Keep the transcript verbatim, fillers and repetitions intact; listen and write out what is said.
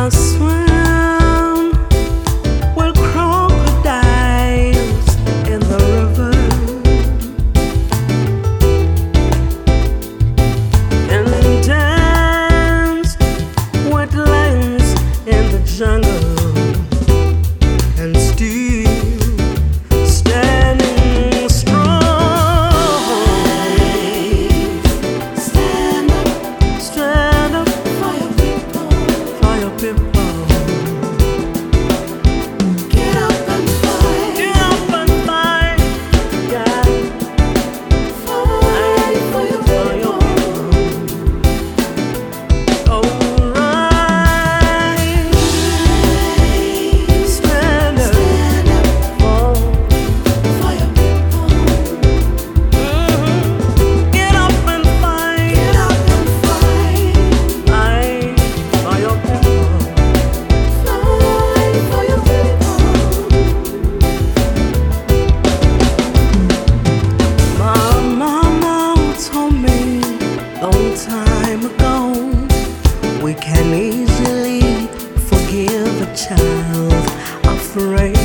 swim with crocodiles in the river and dance with lions in the jungle and still standing strong. Stand up, stand up for your people, for your people. Get up and fight, get up and fight, yeah. Fight for your people. Alright, stand up for, for your people. Mhm. Get up and fight, get up and fight, fight for your people. Fight for your people. My mama told me long time ago, we can easily forgive a child afraid